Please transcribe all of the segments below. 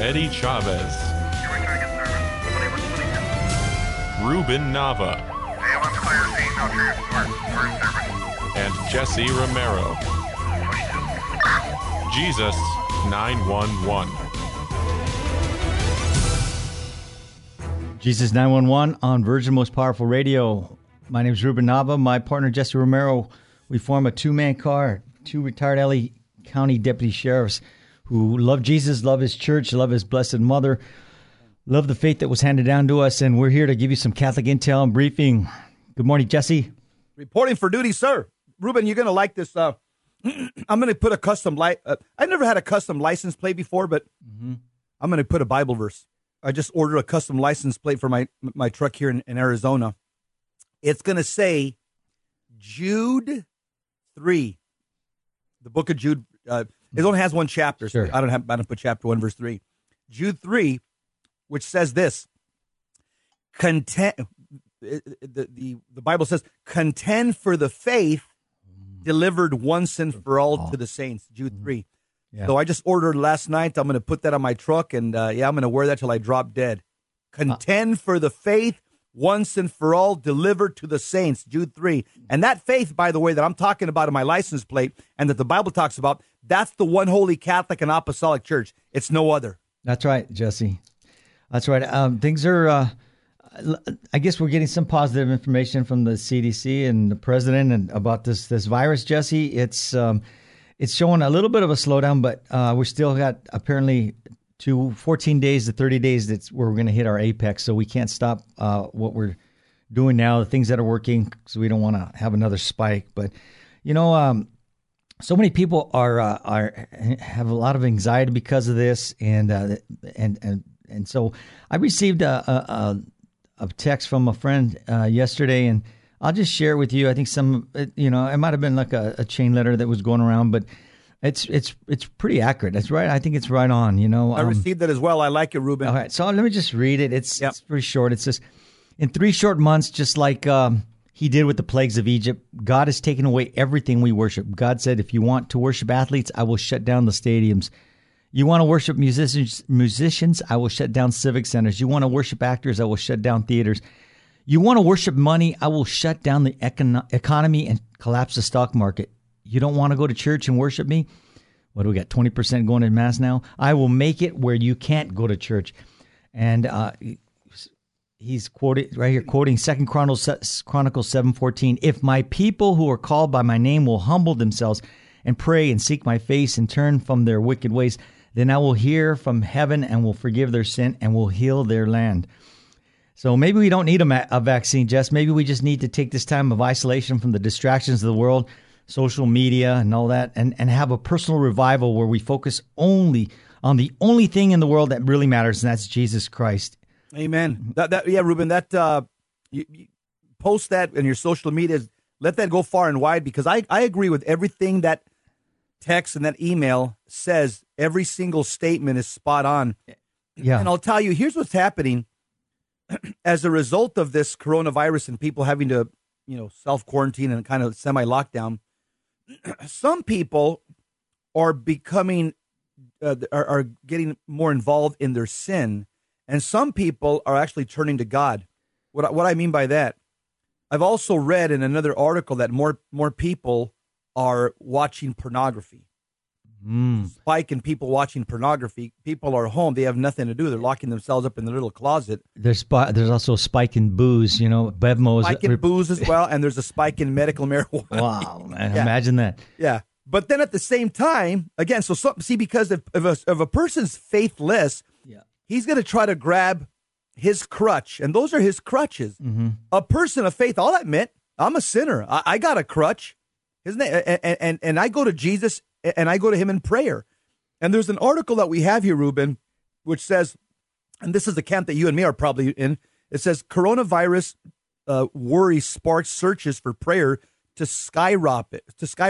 Eddie Chavez, Ruben Nava, and Jesse Romero. Jesus 911. Jesus 911 on Virgin Most Powerful Radio. My name is Ruben Nava. My partner, Jesse Romero. We form a two-man car, two retired LA County deputy sheriffs who love Jesus, love his church, love his blessed mother, love the faith that was handed down to us, and we're here to give you some Catholic intel and briefing. Good morning, Jesse. Reporting for duty, sir. Ruben, you're going to like this. I'm going to put a custom light. I've never had a custom license plate before, but I'm going to put a Bible verse. I just ordered a custom license plate for my truck here in Arizona. It's going to say Jude 3. The book of Jude. It only has one chapter. So Sure. I don't put chapter 1, verse 3. Jude 3, which says this. The Bible says, contend for the faith delivered once and for all to the saints. Jude 3. Yeah. So I just ordered last night. I'm going to put that on my truck, and I'm going to wear that till I drop dead. Contend for the faith once and for all delivered to the saints. Jude 3. And that faith, by the way, that I'm talking about in my license plate and that the Bible talks about, that's the one holy Catholic and Apostolic Church. It's no other. That's right, Jesse. That's right. Things are, I guess we're getting some positive information from the CDC and the president and about this virus, Jesse. It's showing a little bit of a slowdown, but we still got apparently 14 days to 30 days that's where we're going to hit our apex. So we can't stop what we're doing now, the things that are working, because we don't want to have another spike. But, so many people have a lot of anxiety because of this, and so I received a text from a friend yesterday, and I'll just share it with you. I think it might have been like a chain letter that was going around, but it's pretty accurate. That's right. I think it's right on. I received that as well. I like it, Ruben. All right, so let me just read it. It's pretty short. It says, in 3 short months, just like he did with the plagues of Egypt, God has taken away everything we worship. God said, if you want to worship athletes, I will shut down the stadiums. You want to worship musicians, I will shut down civic centers. You want to worship actors, I will shut down theaters. You want to worship money, I will shut down the economy and collapse the stock market. You don't want to go to church and worship me? What do we got, 20% going to mass now? I will make it where you can't go to church. And he's quoting 2 Chronicles 7:14. If my people who are called by my name will humble themselves and pray and seek my face and turn from their wicked ways, then I will hear from heaven and will forgive their sin and will heal their land. So maybe we don't need a vaccine, Jess. Maybe we just need to take this time of isolation from the distractions of the world, social media and all that, and have a personal revival where we focus only on the only thing in the world that really matters, and that's Jesus Christ. Amen. Ruben, you post that in your social media. Let that go far and wide, because I agree with everything that text and that email says. Every single statement is spot on. Yeah. And I'll tell you, here's what's happening as a result of this coronavirus and people having to, self-quarantine and kind of semi-lockdown. Some people are becoming, are getting more involved in their sin. And some people are actually turning to God. What I mean by that, I've also read in another article that more people are watching pornography. Spike in people watching pornography. People are home. They have nothing to do. They're locking themselves up in their little closet. There's also a spike in booze, Bevmo. Spike in booze as well, and there's a spike in medical marijuana. Wow, man. Yeah. Imagine that. Yeah. But then at the same time, again, because if a person's faithless, he's going to try to grab his crutch, and those are his crutches. Mm-hmm. A person of faith, I'll admit, I'm a sinner. I got a crutch. And I go to Jesus, and I go to him in prayer. And there's an article that we have here, Ruben, which says, and this is the camp that you and me are probably in, it says, coronavirus worry sparks searches for prayer to skyrocket.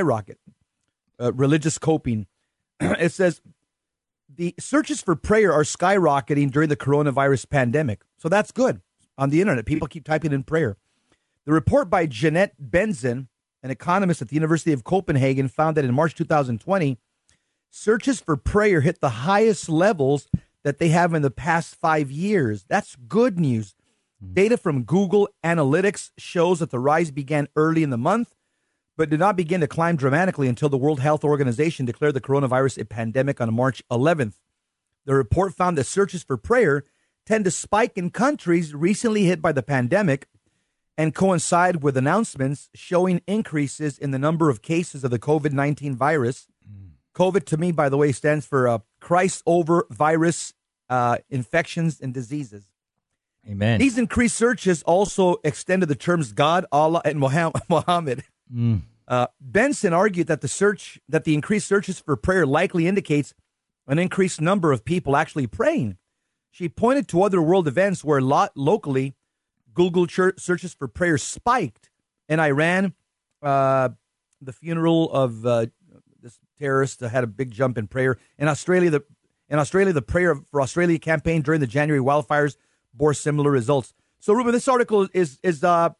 Religious coping. It says, the searches for prayer are skyrocketing during the coronavirus pandemic. So that's good. On the internet, people keep typing in prayer. The report by Jeanette Benzen, an economist at the University of Copenhagen, found that in March 2020, searches for prayer hit the highest levels that they have in the past 5 years. That's good news. Data from Google Analytics shows that the rise began early in the month, but did not begin to climb dramatically until the World Health Organization declared the coronavirus a pandemic on March 11th. The report found that searches for prayer tend to spike in countries recently hit by the pandemic and coincide with announcements showing increases in the number of cases of the COVID-19 virus. COVID, to me, by the way, stands for Christ over virus infections and diseases. Amen. These increased searches also extended the terms God, Allah, and Muhammad. Benson argued that the increased searches for prayer likely indicates an increased number of people actually praying. She pointed to other world events where locally Google searches for prayer spiked. In Iran, the funeral of this terrorist had a big jump in prayer. In Australia, the Prayer for Australia campaign during the January wildfires bore similar results. So, Ruben, this article it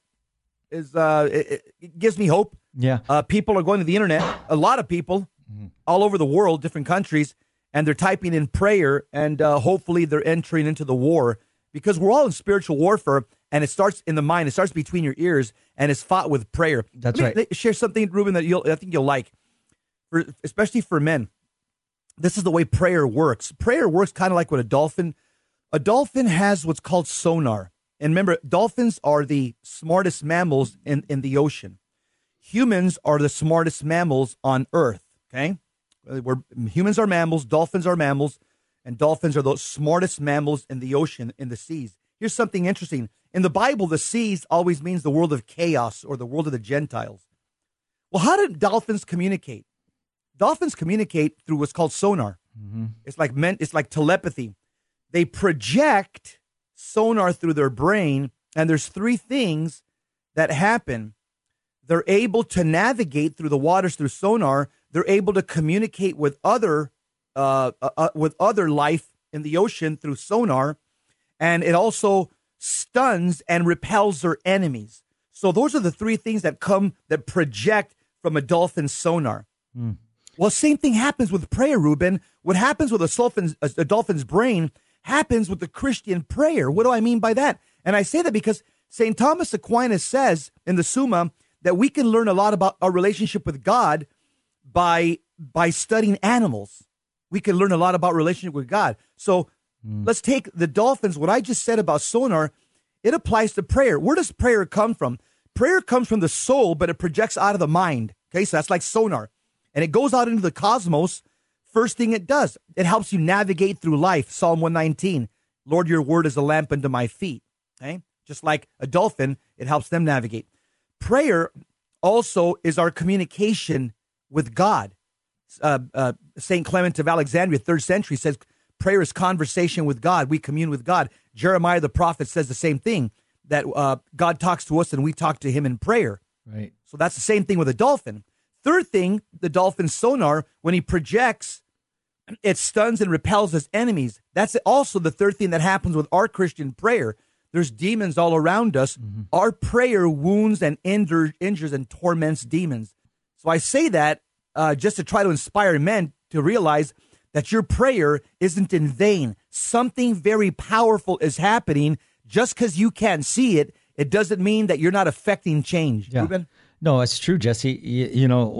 gives me hope. Yeah. People are going to the internet. A lot of people all over the world, different countries, and they're typing in prayer, and hopefully they're entering into the war, because we're all in spiritual warfare, and it starts in the mind. It starts between your ears, and it's fought with prayer. That's Let me right. share something, Ruben, that I think you'll like, especially for men. This is the way prayer works. Prayer works kind of like what a dolphin. A dolphin has what's called sonar. And remember, dolphins are the smartest mammals in the ocean. Humans are the smartest mammals on Earth, okay? Humans are mammals, dolphins are mammals, and dolphins are the smartest mammals in the ocean, in the seas. Here's something interesting. In the Bible, the seas always means the world of chaos or the world of the Gentiles. Well, how do dolphins communicate? Dolphins communicate through what's called sonar. It's like telepathy. They project sonar through their brain, and there's 3 things that happen. They're able to navigate through the waters through sonar. They're able to communicate with other life in the ocean through sonar, and it also stuns and repels their enemies. So those are the 3 things that project from a dolphin's sonar. Well, same thing happens with prayer, Ruben. What happens with a dolphin's brain happens with the Christian prayer. What do I mean by that? And I say that because St. Thomas Aquinas says in the Summa that we can learn a lot about our relationship with God by studying animals. We can learn a lot about relationship with God. So let's take the dolphins. What I just said about sonar, it applies to prayer. Where does prayer come from? Prayer comes from the soul, but it projects out of the mind. Okay, so that's like sonar. And it goes out into the cosmos. First thing it does, it helps you navigate through life. Psalm 119, Lord, your word is a lamp unto my feet. Okay, just like a dolphin, it helps them navigate. Prayer also is our communication with God. St. Clement of Alexandria, 3rd century, says prayer is conversation with God. We commune with God. Jeremiah the prophet says the same thing, that God talks to us and we talk to him in prayer. Right. So that's the same thing with a dolphin. Third thing, the dolphin's sonar, when he projects, it stuns and repels his enemies. That's also the third thing that happens with our Christian prayer. There's demons all around us. Our prayer wounds and injures and torments demons. So I say that just to try to inspire men to realize that your prayer isn't in vain. Something very powerful is happening. Just because you can't see it, it doesn't mean that you're not affecting change. Yeah. Ruben? No, it's true, Jesse.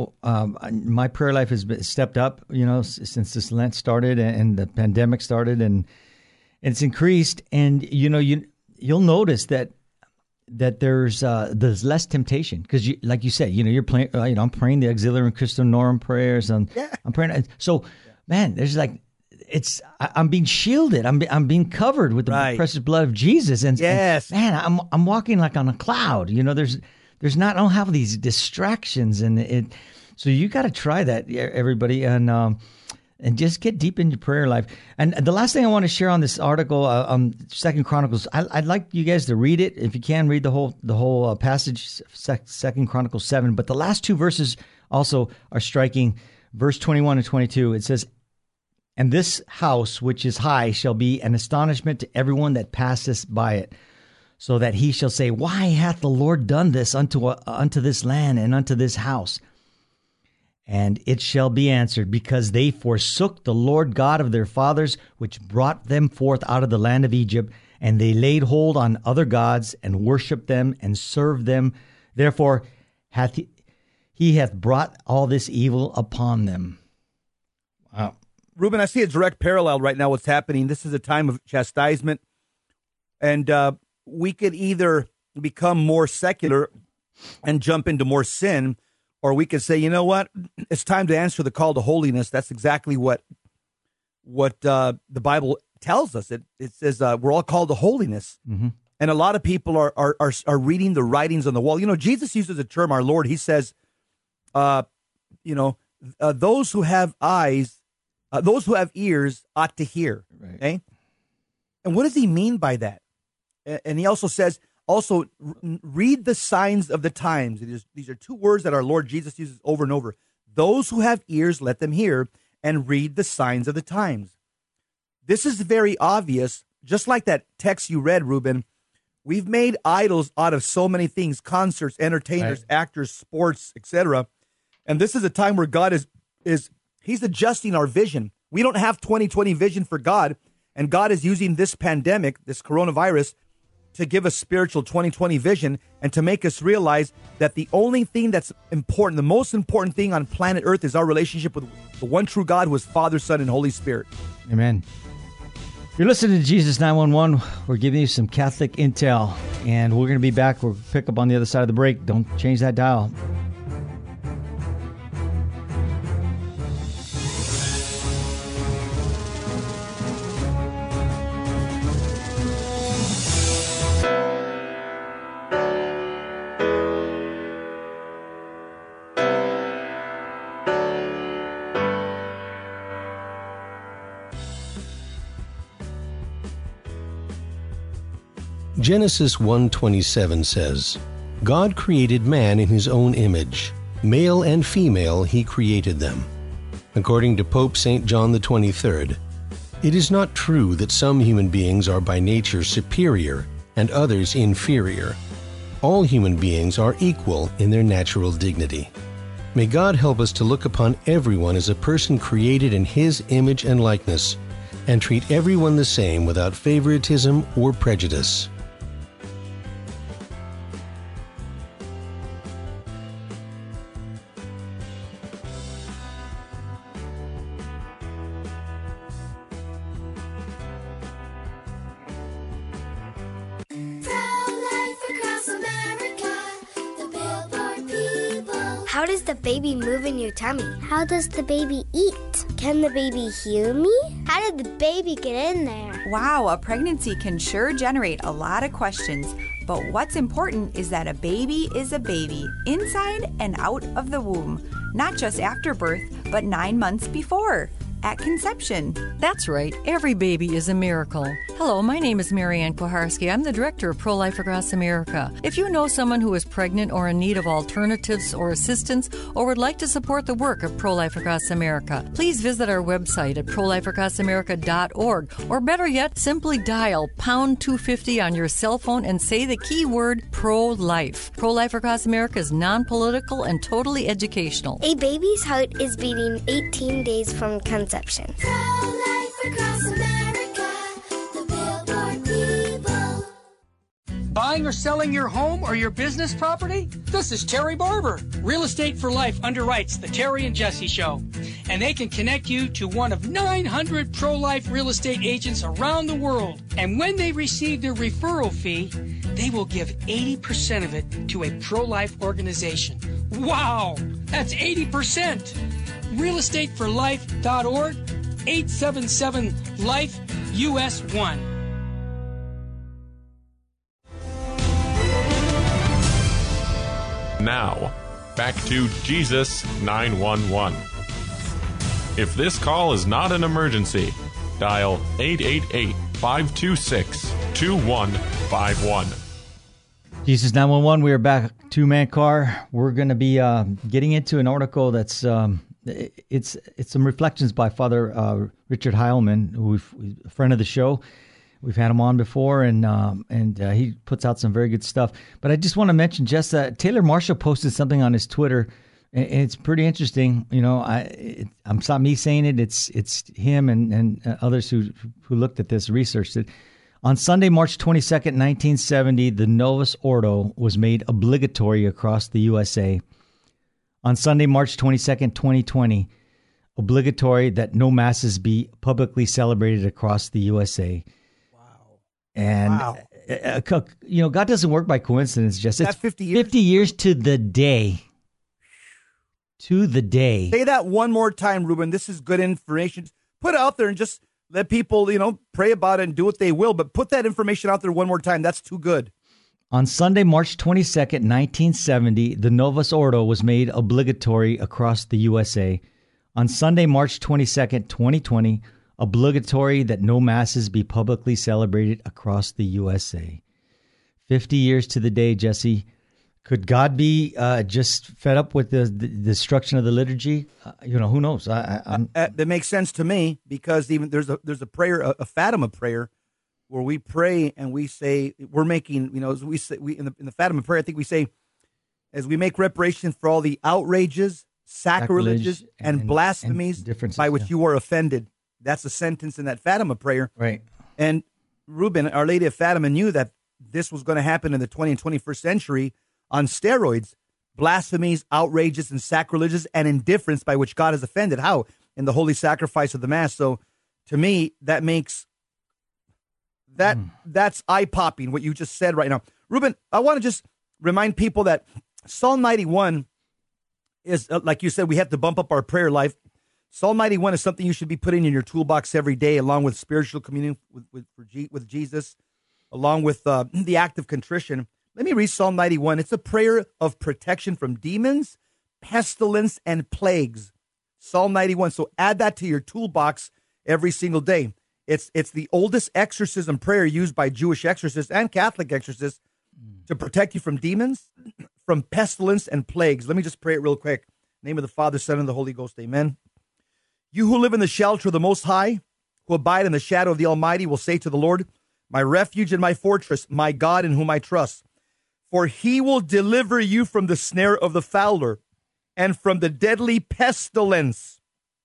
My prayer life has been stepped up, since this Lent started and the pandemic started, and it's increased. And, you'll notice that there's less temptation because, like you said, you're playing. I'm praying the auxiliary and Christonorum prayers, and I'm praying. So, man, there's I'm being shielded. I'm being covered with the precious blood of Jesus, and man, I'm walking like on a cloud. There's not. I don't have these distractions, and so you got to try that, everybody, and just get deep in your prayer life. And the last thing I want to share on this article, 2 Chronicles, I'd like you guys to read it if you can. Read the whole passage, 2 Chronicles 7. But the last 2 verses also are striking. Verse 21 and 22. It says, "And this house which is high shall be an astonishment to everyone that passeth by it, so that he shall say, Why hath the Lord done this unto this land and unto this house? And it shall be answered, because they forsook the Lord God of their fathers, which brought them forth out of the land of Egypt, and they laid hold on other gods, and worshipped them, and served them. Therefore he hath brought all this evil upon them. Wow. Ruben, I see a direct parallel right now what's happening. This is a time of chastisement, and we could either become more secular and jump into more sin, or we could say, you know what, it's time to answer the call to holiness. That's exactly what the Bible tells us. It says we're all called to holiness. Mm-hmm. And a lot of people are reading the writings on the wall. You know, Jesus uses a term, our Lord. He says, those who have eyes, those who have ears ought to hear. Right. Okay? And what does he mean by that? And he also says, read the signs of the times. These are two words that our Lord Jesus uses over and over. Those who have ears, let them hear, and read the signs of the times. This is very obvious. Just like that text you read, Ruben, we've made idols out of so many things: concerts, entertainers, right, actors, sports, etc. And this is a time where God he's adjusting our vision. We don't have 20/20 vision for God, and God is using this pandemic, this coronavirus, to give us spiritual 20/20 vision and to make us realize that the only thing that's important, the most important thing on planet Earth, is our relationship with the one true God, who is Father, Son, and Holy Spirit. Amen. You're listening to Jesus 911. We're giving you some Catholic intel, and we're going to be back. We'll pick up on the other side of the break. Don't change that dial. Genesis 1:27 says, God created man in his own image. Male and female he created them. According to Pope St. John the 23rd, it is not true that some human beings are by nature superior and others inferior. All human beings are equal in their natural dignity. May God help us to look upon everyone as a person created in his image and likeness, and treat everyone the same without favoritism or prejudice. How does the baby move in your tummy? How does the baby eat? Can the baby hear me? How did the baby get in there? Wow, a pregnancy can sure generate a lot of questions. But what's important is that a baby is a baby, inside and out of the womb. Not just after birth, but 9 months before. At conception. That's right. Every baby is a miracle. Hello, my name is Marianne Koharski. I'm the director of Pro-Life Across America. If you know someone who is pregnant or in need of alternatives or assistance, or would like to support the work of Pro-Life Across America, please visit our website at prolifeacrossamerica.org, or better yet, simply dial pound 250 on your cell phone and say the keyword pro-life. Pro-Life Across America is non-political and totally educational. A baby's heart is beating 18 days from conception. Pro-life across America, the Billboard people. Buying or selling your home or your business property? This is Terry Barber. Real Estate for Life underwrites the Terry and Jesse Show, and they can connect you to one of 900 pro-life real estate agents around the world. And when they receive their referral fee, they will give 80% of it to a pro-life organization. Wow, that's 80%. realestateforlife.org, 877-LIFE-US1. Now, back to Jesus 911. If this call is not an emergency, dial 888-526-2151. Jesus 911, we are back, two-man car. We're going to be getting into an article that's it's some reflections by Father Richard Heilman, who's a friend of the show. We've had him on before, and he puts out some very good stuff. But I just want to mention, Jess, Taylor Marshall posted something on his Twitter And it's pretty interesting. You know, I'm not me saying it. It's him and others who looked at this, researched it. On Sunday, March 22nd, 1970, the Novus Ordo was made obligatory across the USA. On Sunday, March 22nd, 2020, obligatory that no masses be publicly celebrated across the USA. Wow. And, you know, God doesn't work by coincidence, Jess. It's 50 years? 50 years to the day. To the day. Say that one more time, Ruben. This is good information. Put it out there and just let people, you know, pray about it and do what they will. But put that information out there one more time. That's too good. On Sunday, March 22nd, 1970, the Novus Ordo was made obligatory across the USA. On Sunday, March 22nd, 2020, obligatory that no masses be publicly celebrated across the USA. 50 years to the day, Jesse. Could God be just fed up with the destruction of the liturgy? You know, who knows? That makes sense to me, because even there's a prayer, a Fatima prayer, where we pray and we say we're making, you know, as we say in the Fatima prayer, I think we say, as we make reparation for all the outrages, sacrileges, and blasphemies by which you are offended. That's a sentence in that Fatima prayer, right? And Ruben, Our Lady of Fatima, knew that this was going to happen in the 20th and 21st century. On steroids, blasphemies, outrages, and sacrileges, and indifference by which God is offended. How? In the holy sacrifice of the Mass. So, to me, that makes that's eye-popping, what you just said right now. Ruben, I want to just remind people that Psalm 91 is, like you said, we have to bump up our prayer life. Psalm 91 is something you should be putting in your toolbox every day, along with spiritual communion with Jesus, along with the act of contrition. Let me read Psalm 91. It's a prayer of protection from demons, pestilence, and plagues. Psalm 91. So add that to your toolbox every single day. It's the oldest exorcism prayer used by Jewish exorcists and Catholic exorcists to protect you from demons, from pestilence, and plagues. Let me just pray it real quick. In the name of the Father, Son, and the Holy Ghost. Amen. You who live in the shelter of the Most High, who abide in the shadow of the Almighty, will say to the Lord, my refuge and my fortress, my God in whom I trust. For he will deliver you from the snare of the fowler and from the deadly pestilence.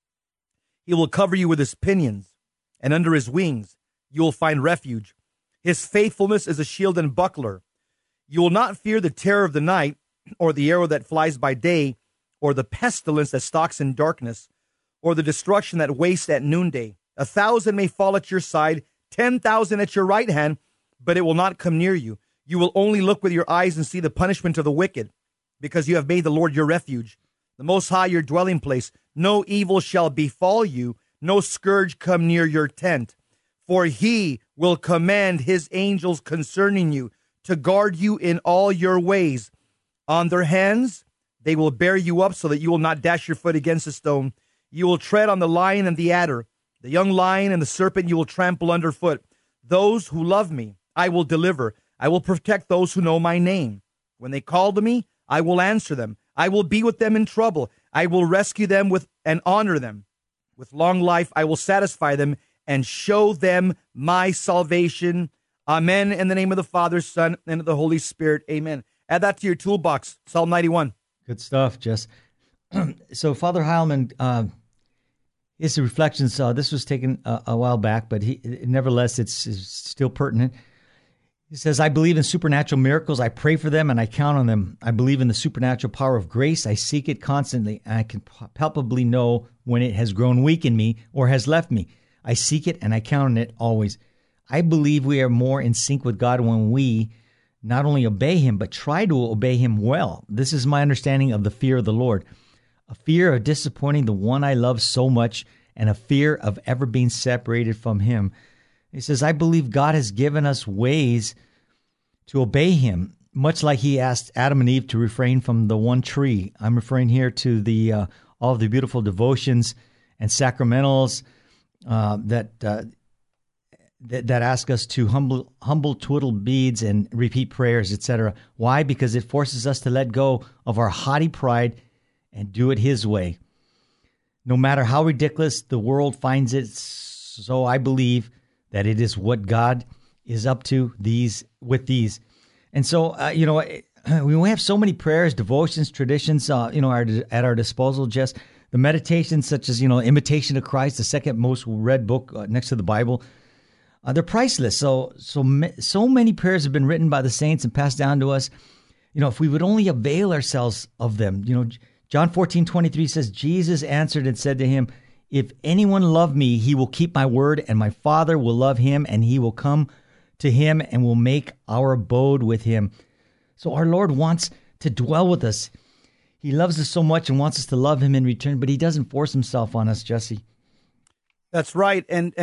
He will cover you with his pinions, and under his wings you will find refuge. His faithfulness is a shield and buckler. You will not fear the terror of the night, or the arrow that flies by day, or the pestilence that stalks in darkness, or the destruction that wastes at noonday. 1,000 may fall at your side, 10,000 at your right hand, but it will not come near you. You will only look with your eyes and see the punishment of the wicked, because you have made the Lord your refuge, the Most High your dwelling place. No evil shall befall you, no scourge come near your tent. For he will command his angels concerning you to guard you in all your ways. On their hands they will bear you up so that you will not dash your foot against a stone. You will tread on the lion and the adder, the young lion and the serpent you will trample underfoot. Those who love me I will deliver. I will protect those who know my name. When they call to me, I will answer them. I will be with them in trouble. I will rescue them and honor them. With long life, I will satisfy them and show them my salvation. Amen. In the name of the Father, Son, and of the Holy Spirit. Amen. Add that to your toolbox. Psalm 91. Good stuff, Jess. So Father Heilman, his reflections, this was taken a while back, but nevertheless, it's still pertinent. He says, I believe in supernatural miracles. I pray for them and I count on them. I believe in the supernatural power of grace. I seek it constantly, and I can palpably know when it has grown weak in me or has left me. I seek it and I count on it always. I believe we are more in sync with God when we not only obey him, but try to obey him well. This is my understanding of the fear of the Lord. A fear of disappointing the one I love so much, and a fear of ever being separated from him. He says, I believe God has given us ways to obey him, much like he asked Adam and Eve to refrain from the one tree. I'm referring here to the all of the beautiful devotions and sacramentals that ask us to humble twiddle beads and repeat prayers, etc. Why? Because it forces us to let go of our haughty pride and do it his way. No matter how ridiculous the world finds it, so I believe that it is what God is up to with these. And so, we have so many prayers, devotions, traditions, at our disposal. Just the meditations, such as Imitation of Christ, the second most read book next to the Bible. They're priceless. So many prayers have been written by the saints and passed down to us. If we would only avail ourselves of them. John 14:23 says, Jesus answered and said to him, if anyone love me, he will keep my word, and my Father will love him, and he will come to him and will make our abode with him. So our Lord wants to dwell with us. He loves us so much and wants us to love him in return, but he doesn't force himself on us, Jesse. That's right. And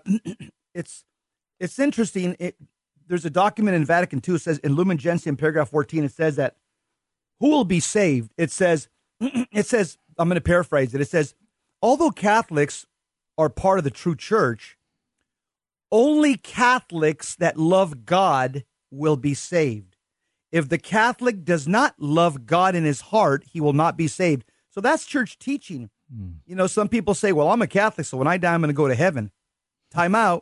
it's interesting. There's a document in Vatican II. It says in Lumen Gentium, paragraph 14, it says that who will be saved? It says, I'm going to paraphrase it. It says, although Catholics are part of the true church, only Catholics that love God will be saved. If the Catholic does not love God in his heart, he will not be saved. So that's church teaching. Some people say, well, I'm a Catholic, so when I die, I'm going to go to heaven. Time out.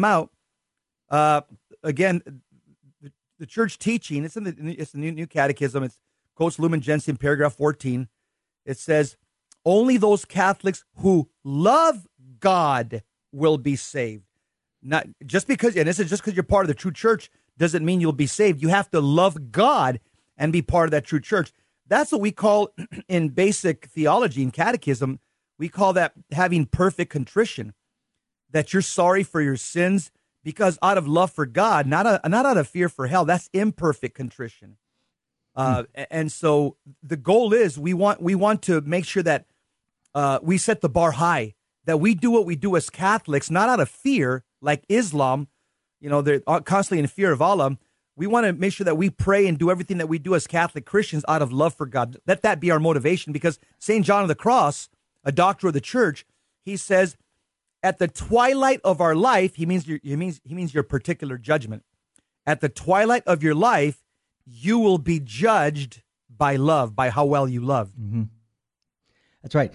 Again, the church teaching, it's in the new catechism. It quotes Lumen Gentium, paragraph 14. It says, only those Catholics who love God will be saved. Not just because, and this is just because you're part of the true church doesn't mean you'll be saved. You have to love God and be part of that true church. That's what we call in basic theology and catechism, we call that having perfect contrition, that you're sorry for your sins because out of love for God, not out of fear for hell. That's imperfect contrition. And so the goal is we want to make sure that we set the bar high, that we do what we do as Catholics, not out of fear, like Islam, they're constantly in fear of Allah. We want to make sure that we pray and do everything that we do as Catholic Christians out of love for God. Let that be our motivation, because St. John of the Cross, a doctor of the church, he says, at the twilight of our life, he means your particular judgment. At the twilight of your life, you will be judged by love, by how well you love. Mm-hmm. That's right.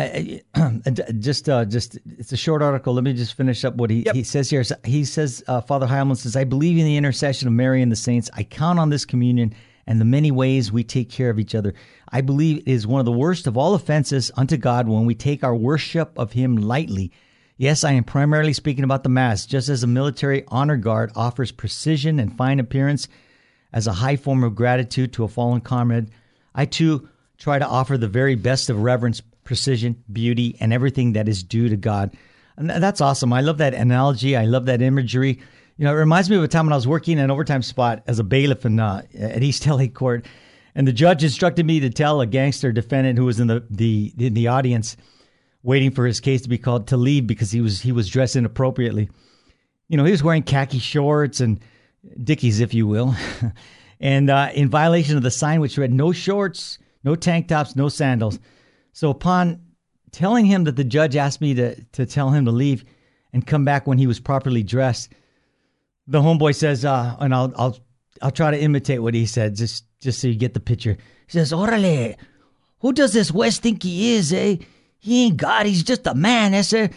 Just it's a short article. Let me just finish up what he says here. He says, Father Heilman says, I believe in the intercession of Mary and the saints. I count on this communion and the many ways we take care of each other. I believe it is one of the worst of all offenses unto God when we take our worship of him lightly. Yes, I am primarily speaking about the Mass. Just as a military honor guard offers precision and fine appearance as a high form of gratitude to a fallen comrade, I too try to offer the very best of reverence, precision, beauty, and everything that is due to God. And that's awesome. I love that analogy. I love that imagery. It reminds me of a time when I was working an overtime spot as a bailiff at East LA Court, and the judge instructed me to tell a gangster defendant who was in the audience waiting for his case to be called to leave because he was dressed inappropriately. He was wearing khaki shorts and Dickies, if you will, and in violation of the sign which read no shorts, no tank tops, no sandals. So upon telling him that the judge asked me to tell him to leave and come back when he was properly dressed, the homeboy says, and I'll try to imitate what he said, just so you get the picture. He says, "Orale, who does this West think he is, eh? He ain't God, he's just a man, eh, sir?"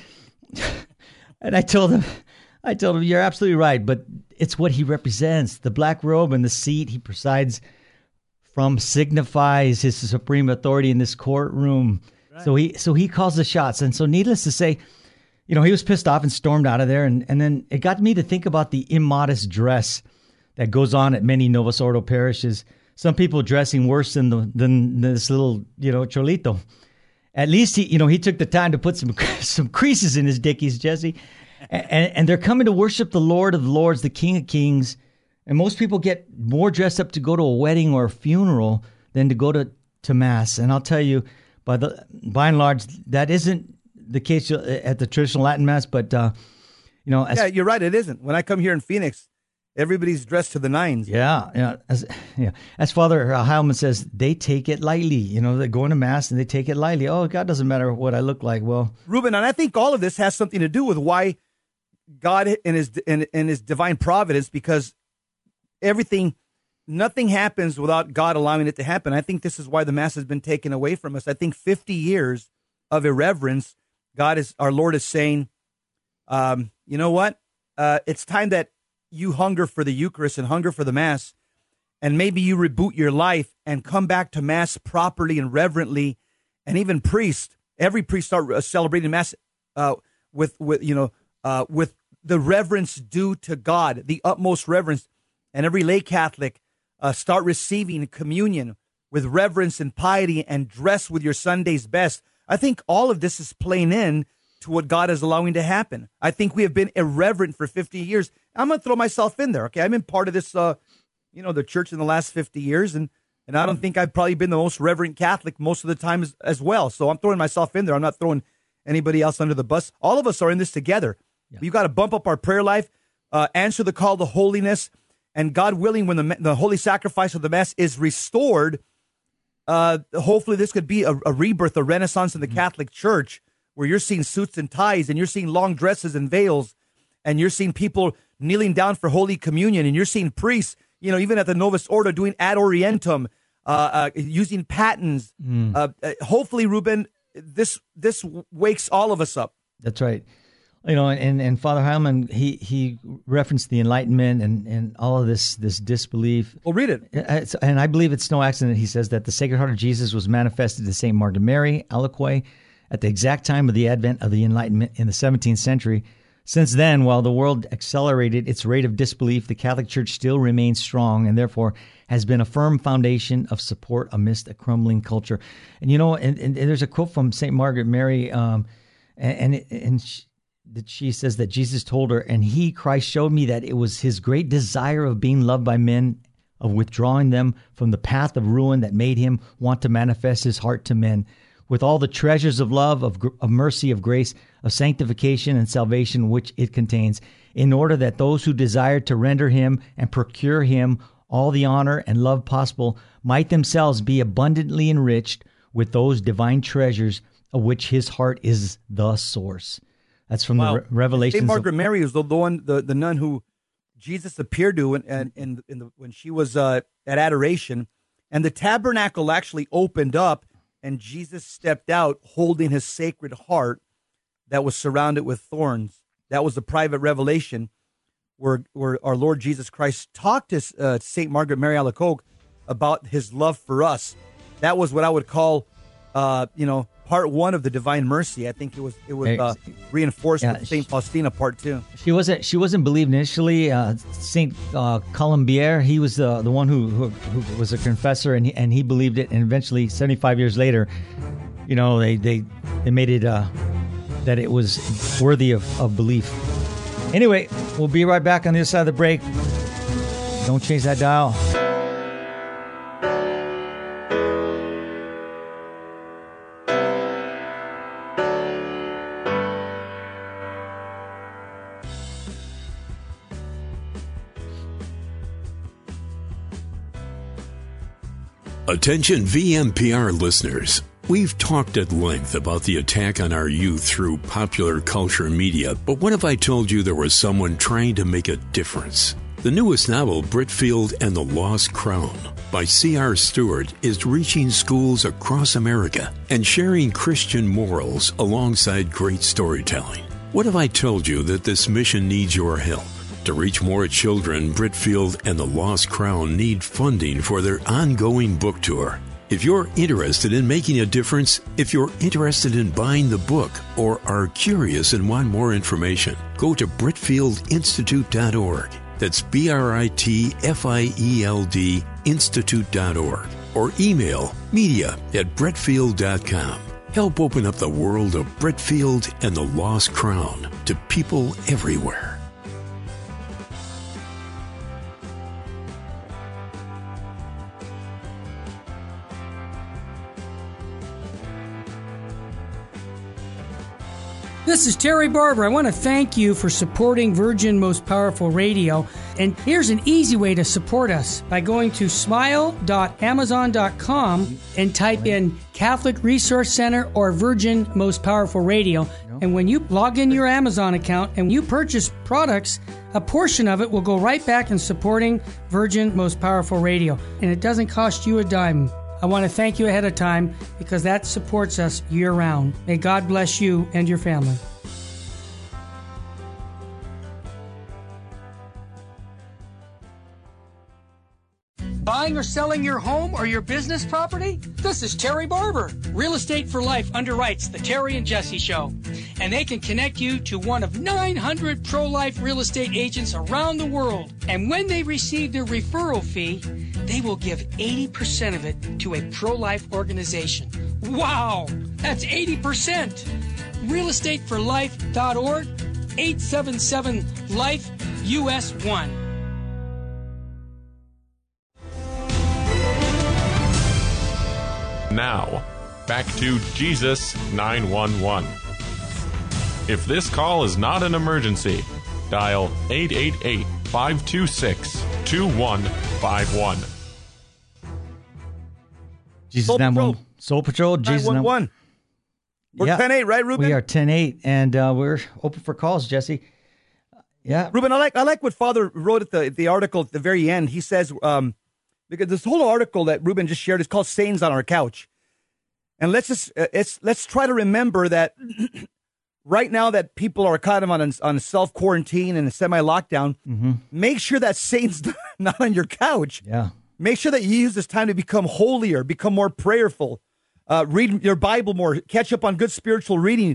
And I told him, you're absolutely right, but it's what he represents. The black robe and the seat he presides from signifies his supreme authority in this courtroom. Right. So he calls the shots. And so needless to say, he was pissed off and stormed out of there. And then it got me to think about the immodest dress that goes on at many Novus Ordo parishes. Some people dressing worse than this little, cholito. At least he took the time to put some creases in his dickies, Jesse. And they're coming to worship the Lord of Lords, the King of Kings. And most people get more dressed up to go to a wedding or a funeral than to go to Mass. And I'll tell you, by and large, that isn't the case at the traditional Latin Mass. But, yeah, you're right. It isn't. When I come here in Phoenix, everybody's dressed to the nines. Yeah. As Father Heilman says, they take it lightly. They're going to Mass and they take it lightly. Oh, God doesn't matter what I look like. Well, Ruben, and I think all of this has something to do with why God in his divine providence, because nothing happens without God allowing it to happen. I think this is why the Mass has been taken away from us. I think 50 years of irreverence, our Lord is saying, you know what? It's time that you hunger for the Eucharist and hunger for the Mass. and maybe you reboot your life and come back to Mass properly and reverently, and even every priest start celebrating Mass with the reverence due to God, the utmost reverence, and every lay Catholic start receiving communion with reverence and piety and dress with your Sunday's best. I think all of this is playing in to what God is allowing to happen. I think we have been irreverent for 50 years. I'm going to throw myself in there, okay? I've been part of this, the church in the last 50 years, and I don't think I've probably been the most reverent Catholic most of the time as well. So I'm throwing myself in there. I'm not throwing anybody else under the bus. All of us are in this together. Yeah. We've got to bump up our prayer life, answer the call to holiness, and God willing, when the holy sacrifice of the Mass is restored, hopefully this could be a rebirth, a renaissance in the Catholic Church, where you're seeing suits and ties, and you're seeing long dresses and veils, and you're seeing people kneeling down for Holy Communion, and you're seeing priests, even at the Novus Ordo, doing ad orientem, using patens. Hopefully, Ruben, this wakes all of us up. That's right. And Father Heilman, he referenced the Enlightenment and all of this disbelief. Well, read it. And I believe it's no accident. He says that the Sacred Heart of Jesus was manifested to St. Margaret Mary Alacoque at the exact time of the advent of the Enlightenment in the 17th century. Since then, while the world accelerated its rate of disbelief, the Catholic Church still remains strong and therefore has been a firm foundation of support amidst a crumbling culture. And and there's a quote from St. Margaret Mary, she says that Jesus told her, and he, Christ, showed me that it was his great desire of being loved by men, of withdrawing them from the path of ruin, that made him want to manifest his heart to men with all the treasures of love, of mercy, of grace, of sanctification and salvation which it contains, in order that those who desired to render him and procure him all the honor and love possible might themselves be abundantly enriched with those divine treasures of which his heart is the source. That's from the Revelations. St. Margaret Mary is the one, the nun who Jesus appeared to when she was at adoration, and the tabernacle actually opened up, and Jesus stepped out holding his sacred heart that was surrounded with thorns. That was a private revelation where our Lord Jesus Christ talked to St. Margaret Mary Alacoque about his love for us. That was what I would call, part one of the Divine Mercy. I think it was reinforced with St. Faustina part two. She wasn't believed initially. St. Colombier, he was the one who was a confessor, and he believed it. And eventually, 75 years later, they made it that it was worthy of belief. Anyway, we'll be right back on the other side of the break. Don't change that dial. Attention VMPR listeners. We've talked at length about the attack on our youth through popular culture media, but what if I told you there was someone trying to make a difference? The newest novel, Britfield and the Lost Crown, by C.R. Stewart, is reaching schools across America and sharing Christian morals alongside great storytelling. What if I told you that this mission needs your help? To reach more children, Britfield and the Lost Crown need funding for their ongoing book tour. If you're interested in making a difference, if you're interested in buying the book, or are curious and want more information, go to BritfieldInstitute.org. That's BRITFIELD Institute.org. Or email media@Britfield.com. Help open up the world of Britfield and the Lost Crown to people everywhere. This is Terry Barber. I want to thank you for supporting Virgin Most Powerful Radio. And here's an easy way to support us by going to smile.amazon.com and type in Catholic Resource Center or Virgin Most Powerful Radio. And when you log in your Amazon account and you purchase products, a portion of it will go right back in supporting Virgin Most Powerful Radio. And it doesn't cost you a dime. I want to thank you ahead of time because that supports us year-round. May God bless you and your family. Buying or selling your home or your business property? This is Terry Barber. Real Estate for Life underwrites the Terry and Jesse Show. And they can connect you to one of 900 pro-life real estate agents around the world. And when they receive their referral fee, they will give 80% of it to a pro-life organization. Wow! That's 80%! realestateforlife.org, 877-LIFE-US1. Now, back to Jesus 911. If this call is not an emergency, dial 888-526-2151. Jesus Soul 911. Soul Patrol, Jesus 911. We're 10-8, right, Ruben? We are 10-8, and we're open for calls, Jesse. Yeah. Ruben, I like what Father wrote at the article at the very end. He says, because this whole article that Ruben just shared is called Saints on Our Couch. And let's try to remember that right now that people are kind of on self-quarantine and a semi-lockdown, make sure that Satan's not on your couch. Yeah. Make sure that you use this time to become holier, become more prayerful, read your Bible more, catch up on good spiritual reading.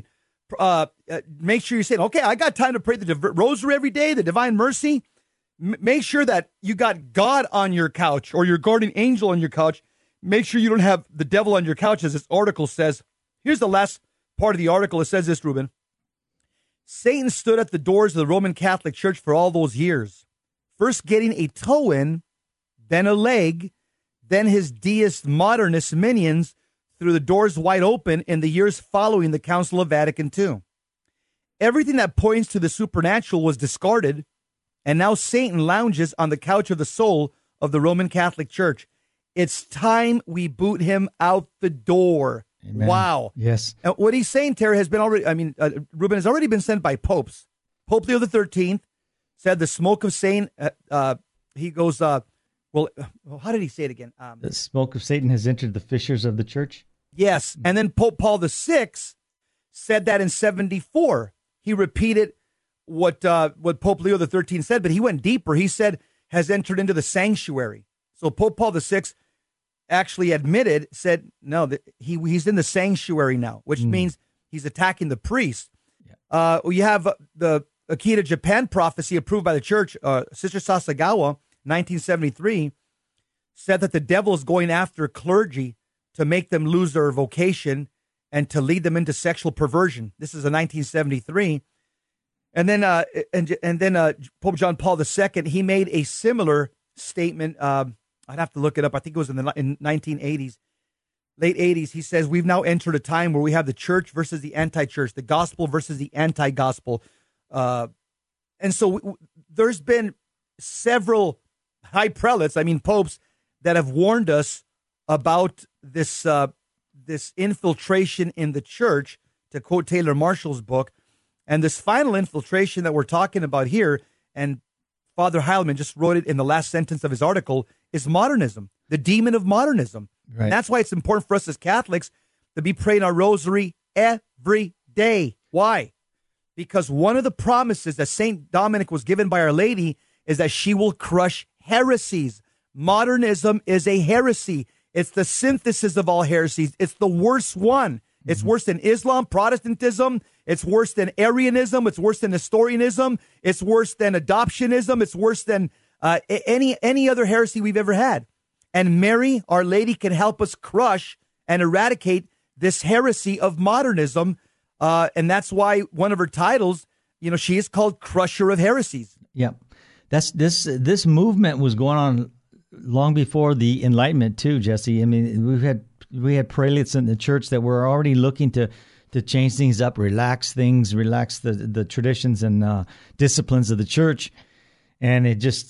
Make sure you're saying, okay, I got time to pray the rosary every day, the Divine Mercy. Make sure that you got God on your couch or your guardian angel on your couch. Make sure you don't have the devil on your couch, as this article says. Here's the last part of the article. It says this, Ruben. Satan stood at the doors of the Roman Catholic Church for all those years, first getting a toe in, then a leg, then his deist modernist minions threw the doors wide open in the years following the Council of Vatican II. Everything that points to the supernatural was discarded, and now Satan lounges on the couch of the soul of the Roman Catholic Church. It's time we boot him out the door. Amen. Wow. Yes. And what he's saying, Terry, has been already, Ruben has already been sent by popes. Pope Leo XIII said the smoke of Satan, he goes, how did he say it again? The smoke of Satan has entered the fissures of the church. Yes. And then Pope Paul VI said that in 1974. He repeated what Pope Leo XIII said, but he went deeper. He said, has entered into the sanctuary. So Pope Paul VI actually said, no, he's in the sanctuary now, which means he's attacking the priest. Yeah. You have the Akita Japan prophecy approved by the church. Sister Sasagawa, 1973, said that the devil is going after clergy to make them lose their vocation and to lead them into sexual perversion. This is a 1973. And then Pope John Paul II, he made a similar statement. I'd have to look it up. I think it was in 1980s, late 80s. He says, we've now entered a time where we have the church versus the anti-church, the gospel versus the anti-gospel. And so there's been several high prelates, popes, that have warned us about this infiltration in the church, to quote Taylor Marshall's book. And this final infiltration that we're talking about here, and Father Heilman just wrote it in the last sentence of his article, is modernism, the demon of modernism. Right. And that's why it's important for us as Catholics to be praying our rosary every day. Why? Because one of the promises that St. Dominic was given by Our Lady is that she will crush heresies. Modernism is a heresy. It's the synthesis of all heresies. It's the worst one. It's worse than Islam, Protestantism. It's worse than Arianism. It's worse than Nestorianism. It's worse than adoptionism. It's worse than any other heresy we've ever had. And Mary, Our Lady, can help us crush and eradicate this heresy of modernism. And that's why one of her titles, she is called Crusher of Heresies. Yeah. This movement was going on long before the Enlightenment too, Jesse. We had prelates in the church that were already looking to change things up, relax the traditions and disciplines of the church. And it just,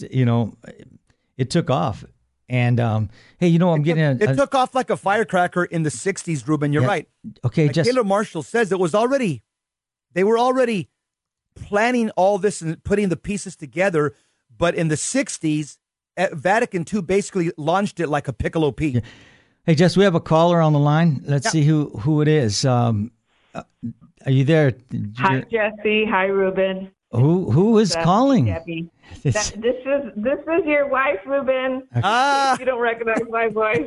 it took off. And, hey, I'm getting it took off like a firecracker in the 60s, Ruben. You're right. Okay. Taylor Marshall says they were already planning all this and putting the pieces together. But in the 60s, Vatican II basically launched it like a piccolo Pete. Yeah. Hey, Jess, we have a caller on the line. Let's see who it is. Are you there? Hi, Jesse. Hi, Ruben. Who is calling? Debbie. This is your wife, Ruben. If you don't recognize my voice.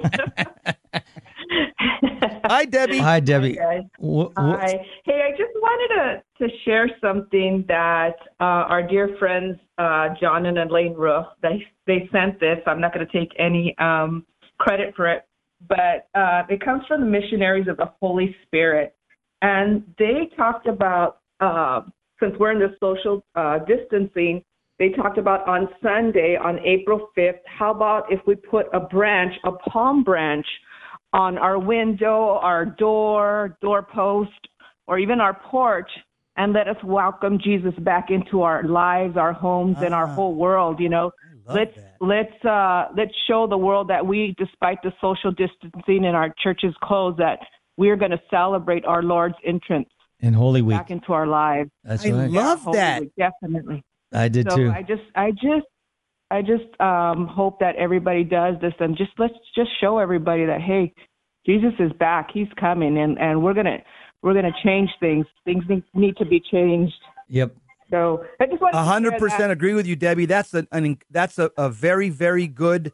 Hi, Debbie. Hi, Debbie. Hi. Hi. Hey, I just wanted to share something that our dear friends, John and Elaine Roof, they sent this. I'm not going to take any credit for it, but it comes from the Missionaries of the Holy Spirit. And they talked about, since we're in the social distancing, they talked about on Sunday, on April 5th, how about if we put a palm branch, on our window, our doorpost, or even our porch, and let us welcome Jesus back into our lives, our homes, and our whole world. You know, let's show the world that we, despite the social distancing and our churches closed, that we're going to celebrate our Lord's entrance in Holy Week back into our lives. That's I right. love Holy that. Week, definitely. I did too. I just hope that everybody does this, and let's just show everybody that, hey, Jesus is back. He's coming, and we're gonna change things. Things need to be changed. Yep. So I just want 100% agree with you, Debbie. That's a very, very good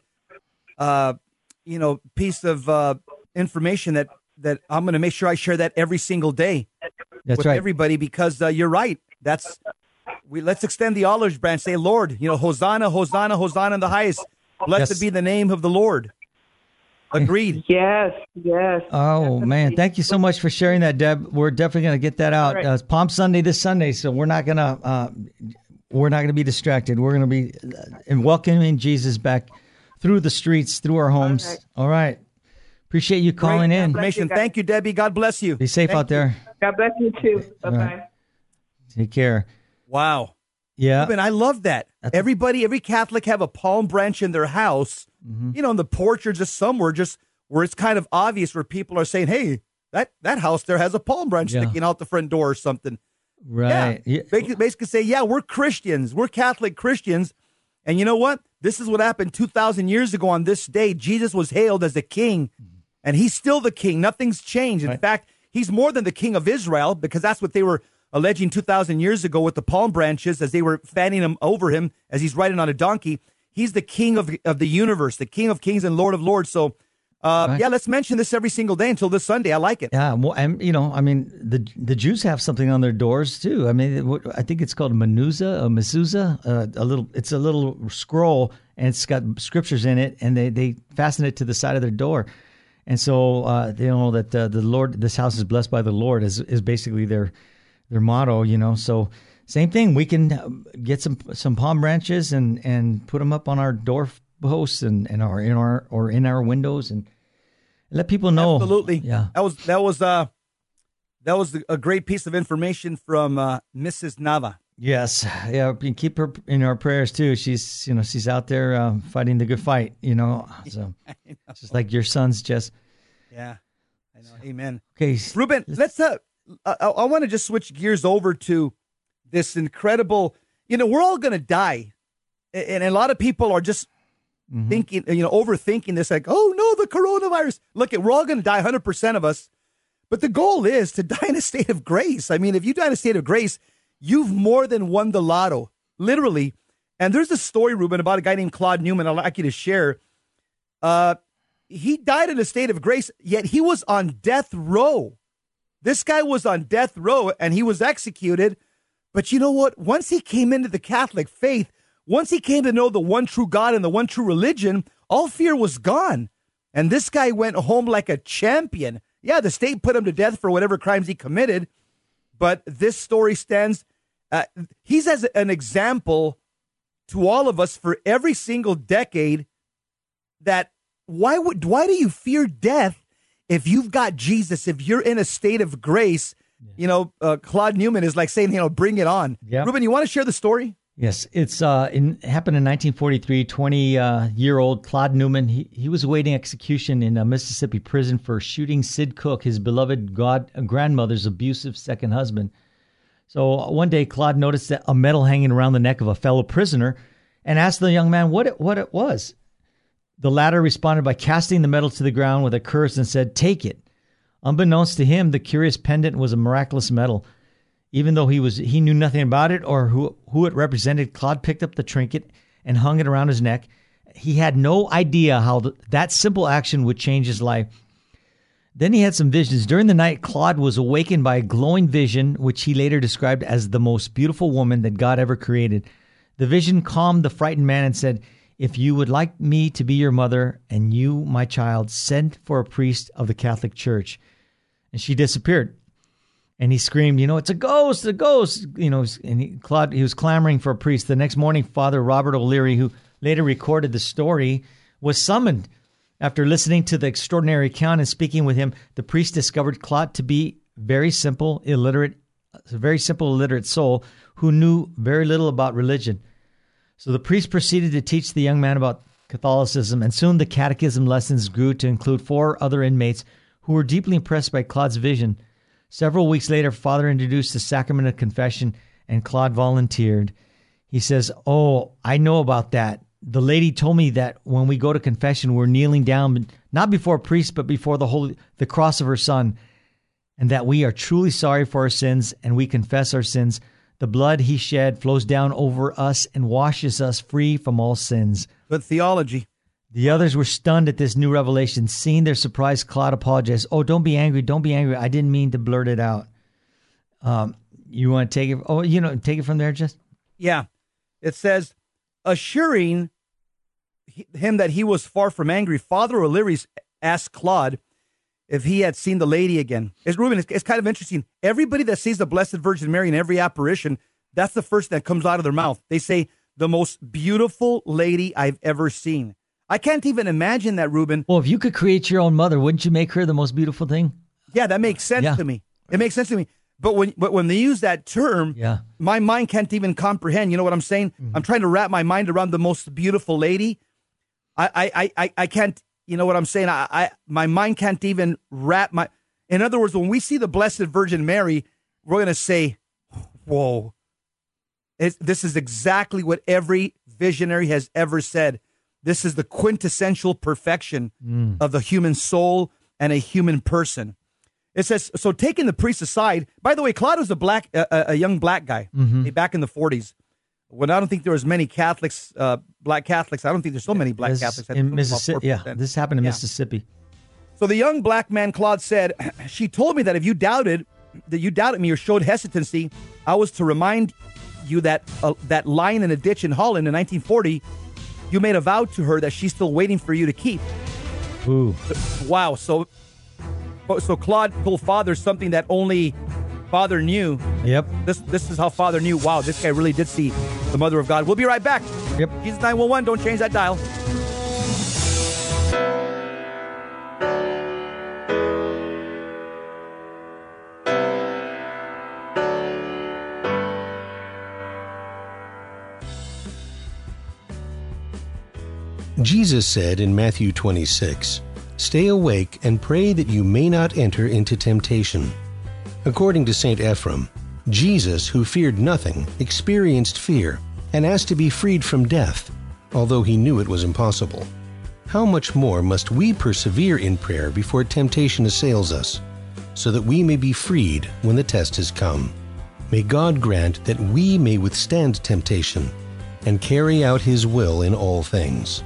piece of information that I'm going to make sure I share that every single day with everybody, because you're right. Let's extend the olive branch. Say, Lord, Hosanna, Hosanna, Hosanna in the highest. Blessed be the name of the Lord. Agreed. Yes. Oh, man. Thank you so much for sharing that, Deb. We're definitely going to get that out. Right. It's Palm Sunday this Sunday, so we're not going to be distracted. We're going to be welcoming Jesus back through the streets, through our homes. All right. Appreciate you calling in. Information. Thank you, Debbie. God bless you. Be safe out there. God bless you too. Bye-bye. Right. Take care. Wow. Yeah. Ruben, I love that. Every Catholic have a palm branch in their house, in the porch or just somewhere, just where it's kind of obvious, where people are saying, hey, that house there has a palm branch sticking out the front door or something. Right. Yeah. Basically say, yeah, we're Christians. We're Catholic Christians. And you know what? This is what happened 2,000 years ago on this day. Jesus was hailed as the king, and he's still the king. Nothing's changed. In fact, he's more than the king of Israel, because that's what they were alleging 2,000 years ago with the palm branches as they were fanning him over him as he's riding on a donkey. He's the king of the universe, the King of Kings and Lord of Lords. So, let's mention this every single day until this Sunday. I like it. Yeah, well, and the Jews have something on their doors too. I mean, I think it's called a mezuzah. It's a little scroll, and it's got scriptures in it, and they fasten it to the side of their door. And so they know that the Lord, this house is blessed by the Lord, is basically their motto, So same thing, we can get some palm branches and put them up on our doorposts and in our windows and let people know. Absolutely. Yeah. That was a great piece of information from Mrs. Nava. Yes. Yeah. We can keep her in our prayers too. She's out there fighting the good fight, So it's just like your sons, Jess. Yeah. I know. Amen. Okay. Ruben, let's I want to just switch gears over to this incredible, we're all going to die. And a lot of people are just thinking, overthinking this, like, oh no, the coronavirus. Look, we're all going to die, 100% of us. But the goal is to die in a state of grace. I mean, if you die in a state of grace, you've more than won the lotto, literally. And there's a story, Ruben, about a guy named Claude Newman I'd like you to share. He died in a state of grace, yet he was on death row. This guy was on death row, and he was executed. But you know what? Once he came into the Catholic faith, once he came to know the one true God and the one true religion, all fear was gone. And this guy went home like a champion. Yeah, the state put him to death for whatever crimes he committed. But this story stands, he's as an example to all of us for every single decade that why do you fear death if you've got Jesus, if you're in a state of grace? Claude Newman is like saying, bring it on. Yep. Ruben, you want to share the story? Yes, it's happened in 1943. 20-year-old Claude Newman, he was awaiting execution in a Mississippi prison for shooting Sid Cook, his beloved grandmother's abusive second husband. So one day, Claude noticed a medal hanging around the neck of a fellow prisoner and asked the young man what it was. The latter responded by casting the medal to the ground with a curse and said, "Take it." Unbeknownst to him, the curious pendant was a miraculous medal. Even though he knew nothing about it or who it represented, Claude picked up the trinket and hung it around his neck. He had no idea how that simple action would change his life. Then he had some visions. During the night, Claude was awakened by a glowing vision, which he later described as the most beautiful woman that God ever created. The vision calmed the frightened man and said, "If you would like me to be your mother and you, my child, send for a priest of the Catholic Church." And she disappeared. And he screamed, "It's a ghost, a ghost." And he was clamoring for a priest. The next morning, Father Robert O'Leary, who later recorded the story, was summoned. After listening to the extraordinary account and speaking with him, the priest discovered Claude to be a very simple, illiterate soul who knew very little about religion. So the priest proceeded to teach the young man about Catholicism, and soon the catechism lessons grew to include 4 other inmates who were deeply impressed by Claude's vision. Several weeks later, Father introduced the sacrament of confession, and Claude volunteered. He says, "Oh, I know about that. The lady told me that when we go to confession, we're kneeling down, not before a priest, but before the cross of her Son, and that we are truly sorry for our sins, and we confess our sins. The blood he shed flows down over us and washes us free from all sins." Good theology. The others were stunned at this new revelation. Seeing their surprise, Claude apologized. "Oh, don't be angry. Don't be angry. I didn't mean to blurt it out." You want to take it? Oh, take it from there, just? Yeah. It says, assuring him that he was far from angry, Father O'Leary asked Claude if he had seen the lady again. Ruben, it's kind of interesting. Everybody that sees the Blessed Virgin Mary in every apparition, that's the first that comes out of their mouth. They say, "The most beautiful lady I've ever seen." I can't even imagine that, Ruben. Well, if you could create your own mother, wouldn't you make her the most beautiful thing? Yeah, that makes sense to me. It makes sense to me. But when they use that term, my mind can't even comprehend. You know what I'm saying? Mm-hmm. I'm trying to wrap my mind around the most beautiful lady. I can't. You know what I'm saying? My mind can't even wrap my. In other words, when we see the Blessed Virgin Mary, we're going to say, "Whoa!" This is exactly what every visionary has ever said. This is the quintessential perfection of the human soul and a human person. It says, so taking the priest aside, by the way, Claude was a young black guy back in the 40s. When I don't think there was many Catholics, black Catholics. I don't think there's so many black Catholics. In Mississippi, this happened in Mississippi. So the young black man, Claude, said, "She told me that if you doubted me or showed hesitancy, I was to remind you that that line in a ditch in Holland in 1940, you made a vow to her that she's still waiting for you to keep." Ooh. Wow. So Claude told Father something that only Father knew. Yep. This is how Father knew. Wow, this guy really did see the Mother of God. We'll be right back. Yep. Jesus 911. Don't change that dial. Jesus said in Matthew 26, "Stay awake and pray that you may not enter into temptation." According to St. Ephrem, Jesus, who feared nothing, experienced fear and asked to be freed from death, although he knew it was impossible. How much more must we persevere in prayer before temptation assails us, so that we may be freed when the test has come? May God grant that we may withstand temptation and carry out His will in all things.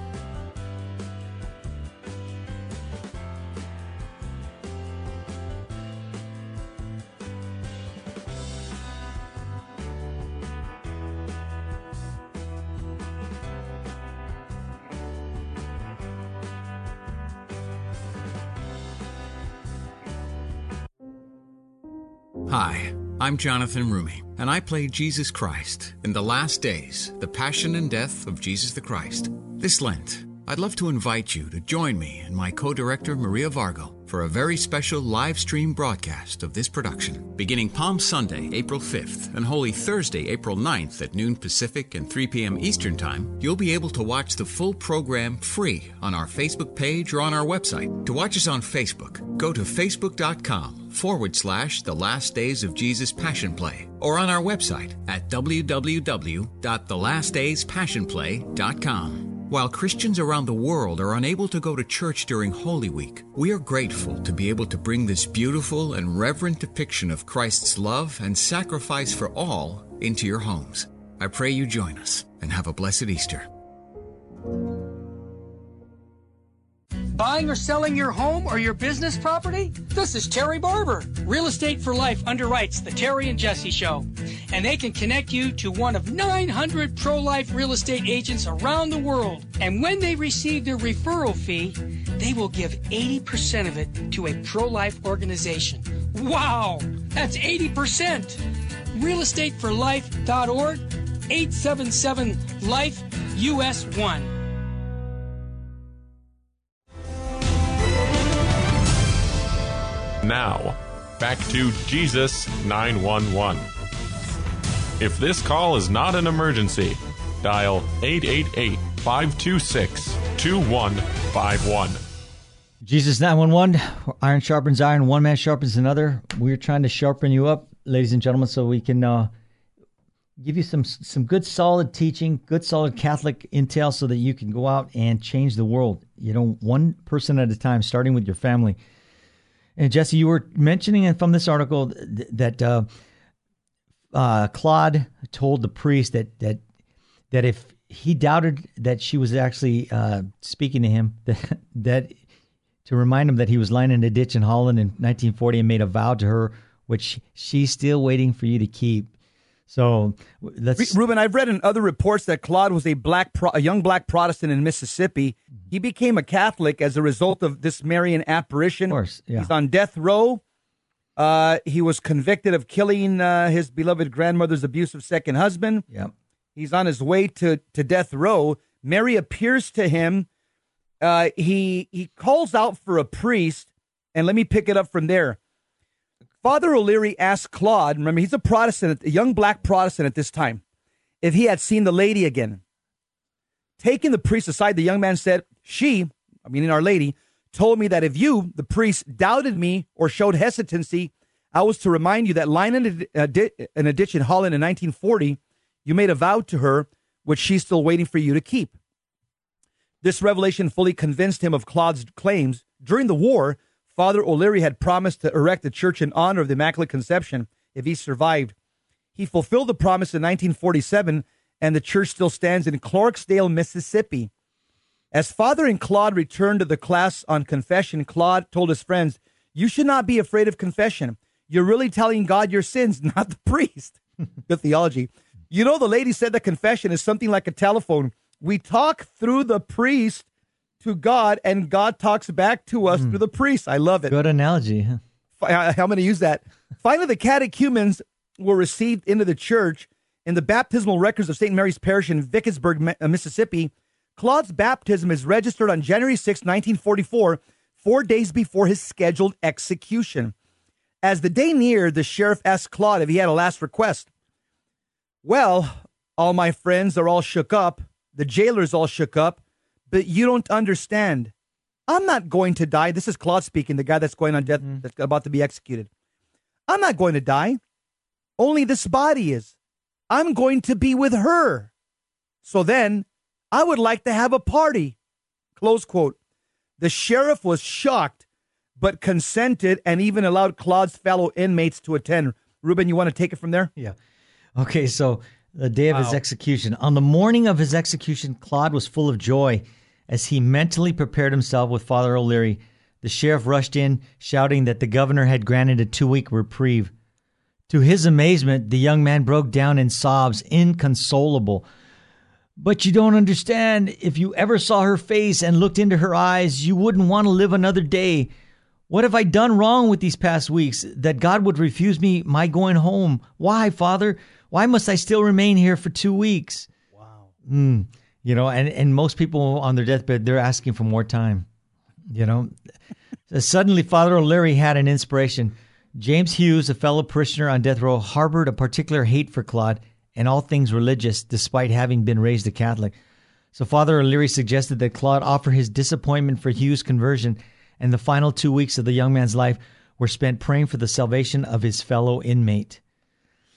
Hi, I'm Jonathan Rumi, and I play Jesus Christ in The Last Days, The Passion and Death of Jesus the Christ. This Lent, I'd love to invite you to join me and my co-director Maria Vargo for a very special live stream broadcast of this production. Beginning Palm Sunday, April 5th, and Holy Thursday, April 9th at noon Pacific and 3 p.m. Eastern Time, you'll be able to watch the full program free on our Facebook page or on our website. To watch us on Facebook, go to facebook.com/The Last Days of Jesus Passion Play, or on our website at www.thelastdayspassionplay.com. While Christians around the world are unable to go to church during Holy Week, we are grateful to be able to bring this beautiful and reverent depiction of Christ's love and sacrifice for all into your homes. I pray you join us and have a blessed Easter. Buying or selling your home or your business property? This is Terry Barber. Real Estate for Life underwrites the Terry and Jesse Show. And they can connect you to one of 900 pro-life real estate agents around the world. And when they receive their referral fee, they will give 80% of it to a pro-life organization. Wow! That's 80%! realestateforlife.org, 877-LIFE-US1. Now, back to Jesus 911. If this call is not an emergency, dial 888-526-2151. Jesus 911, iron sharpens iron, one man sharpens another. We're trying to sharpen you up, ladies and gentlemen, so we can give you some good, solid teaching, good, solid Catholic intel so that you can go out and change the world, one person at a time, starting with your family. And Jesse, you were mentioning from this article that Claude told the priest that if he doubted that she was actually speaking to him, that to remind him that he was lying in a ditch in Holland in 1940 and made a vow to her, which she's still waiting for you to keep. So Ruben, I've read in other reports that Claude was a young black Protestant in Mississippi. He became a Catholic as a result of this Marian apparition. Of course, yeah. He's on death row. He was convicted of killing his beloved grandmother's abusive second husband. Yep. He's on his way to death row. Mary appears to him. He calls out for a priest, and let me pick it up from there. Father O'Leary asked Claude, remember he's a Protestant, a young black Protestant at this time, if he had seen the lady again. Taking the priest aside, the young man said, she, meaning Our Lady, told me that if you, the priest, doubted me or showed hesitancy, I was to remind you that lying in a ditch in Holland in 1940, you made a vow to her, which she's still waiting for you to keep. This revelation fully convinced him of Claude's claims. During the war, Father O'Leary had promised to erect a church in honor of the Immaculate Conception if he survived. He fulfilled the promise in 1947, and the church still stands in Clarksdale, Mississippi. As Father and Claude returned to the class on confession, Claude told his friends, "You should not be afraid of confession. You're really telling God your sins, not the priest." Good theology. The lady said that confession is something like a telephone. We talk through the priest to God, and God talks back to us through the priest. I love it. Good analogy. Huh? I'm going to use that. Finally, the catechumens were received into the church. In the baptismal records of St. Mary's Parish in Vicksburg, Mississippi, Claude's baptism is registered on January 6, 1944, 4 days before his scheduled execution. As the day neared, the sheriff asked Claude if he had a last request. Well, all my friends are all shook up. The jailer's all shook up. But you don't understand. I'm not going to die. This is Claude speaking, the guy that's going on death, that's about to be executed. I'm not going to die. Only this body is. I'm going to be with her. So then, I would like to have a party. Close quote. The sheriff was shocked, but consented and even allowed Claude's fellow inmates to attend. Ruben, you want to take it from there? Yeah. Okay, so the day of his execution. On the morning of his execution, Claude was full of joy as he mentally prepared himself with Father O'Leary. The sheriff rushed in, shouting that the governor had granted a 2-week reprieve. To his amazement, the young man broke down in sobs, inconsolable. "But you don't understand. If you ever saw her face and looked into her eyes, you wouldn't want to live another day. What have I done wrong with these past weeks that God would refuse me my going home? Why, Father? Why must I still remain here for 2 weeks?" Wow. And most people on their deathbed, they're asking for more time. Suddenly, Father O'Leary had an inspiration. James Hughes, a fellow parishioner on death row, harbored a particular hate for Claude and all things religious, despite having been raised a Catholic. So Father O'Leary suggested that Claude offer his disappointment for Hughes' conversion, and the final 2 weeks of the young man's life were spent praying for the salvation of his fellow inmate.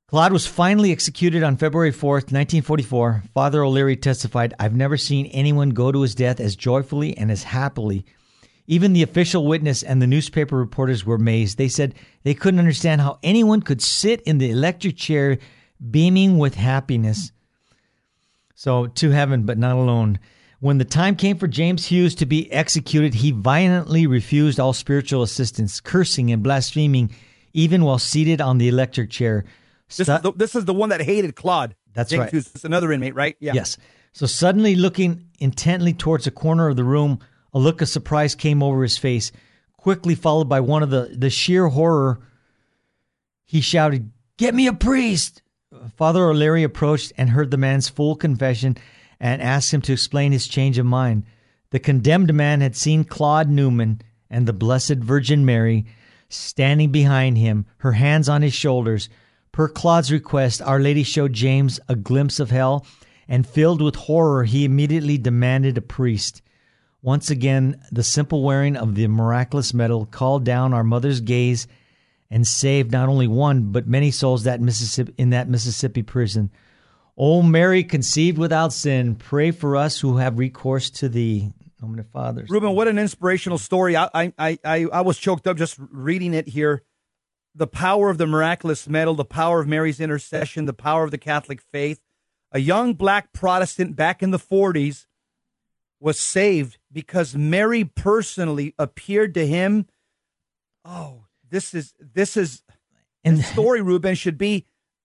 Claude was finally executed on February 4th, 1944. Father O'Leary testified, "I've never seen anyone go to his death as joyfully and as happily. Even the official witness and the newspaper reporters were amazed. They said they couldn't understand how anyone could sit in the electric chair beaming with happiness." So, to heaven, but not alone. When the time came for James Hughes to be executed, he violently refused all spiritual assistance, cursing and blaspheming, even while seated on the electric chair. This is the one that hated Claude. That's James right. Hughes, another inmate, right? Yeah. Yes. So suddenly looking intently towards a corner of the room, a look of surprise came over his face, quickly followed by one of the sheer horror. He shouted, "Get me a priest!" Father O'Leary approached and heard the man's full confession and asked him to explain his change of mind. The condemned man had seen Claude Newman and the Blessed Virgin Mary standing behind him, her hands on his shoulders. Per Claude's request, Our Lady showed James a glimpse of hell, and filled with horror, he immediately demanded a priest. Once again, the simple wearing of the miraculous medal called down our mother's gaze and saved not only one, but many souls in that Mississippi prison. O Mary, conceived without sin, pray for us who have recourse to thee. Nomine Father. Ruben, what an inspirational story. I was choked up just reading it here. The power of the miraculous medal, the power of Mary's intercession, the power of the Catholic faith. A young black Protestant back in the 40s was saved because Mary personally appeared to him. Oh, this is the story, Ruben, should be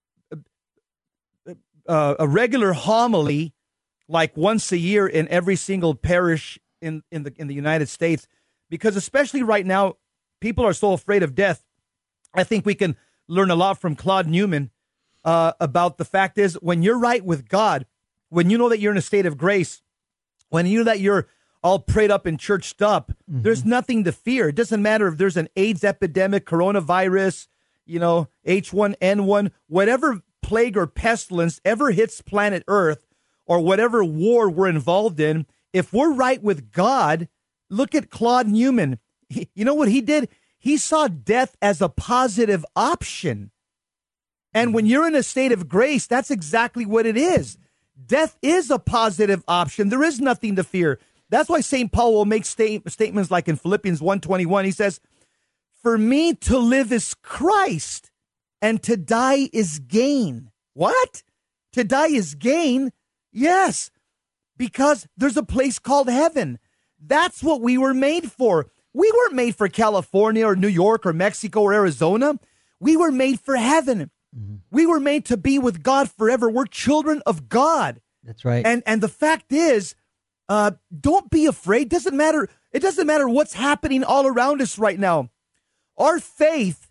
a regular homily, like once a year in every single parish in the United States, because especially right now, people are so afraid of death. I think we can learn a lot from Claude Newman about the fact is when you're right with God, when you know that you're in a state of grace, when you know that you're all prayed up and churched up, there's nothing to fear. It doesn't matter if there's an AIDS epidemic, coronavirus, H1N1, whatever plague or pestilence ever hits planet Earth, or whatever war we're involved in. If we're right with God, look at Claude Newman. You know what he did? He saw death as a positive option. And when you're in a state of grace, that's exactly what it is. Death is a positive option. There is nothing to fear. That's why St. Paul will make statements like in Philippians 1:21. He says, "For me to live is Christ, and to die is gain." What? To die is gain? Yes, because there's a place called heaven. That's what we were made for. We weren't made for California or New York or Mexico or Arizona. We were made for heaven. We were made to be with God forever. We're children of God. That's right. And the fact is, don't be afraid. Doesn't matter. It doesn't matter what's happening all around us right now. Our faith